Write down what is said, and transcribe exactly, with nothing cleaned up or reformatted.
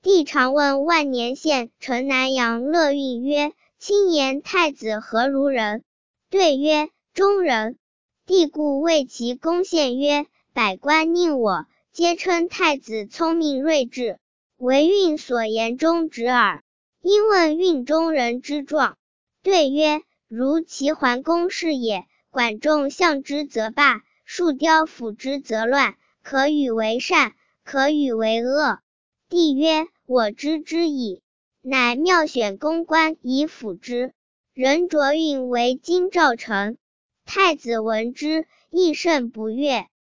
帝常问万年县城南阳乐运曰：卿言太子何如人？对曰：中人。帝故谓其公献曰：百官佞我，皆称太子聪明睿智，惟运所言中直耳。因问运中人之状，对曰：如齐桓公是也，管仲相之则罢，树雕辅之则乱，可与为善，可与为恶。帝曰：我知之矣。乃妙选公关以辅之。人卓运为京兆丞。太子闻之，亦甚不悦。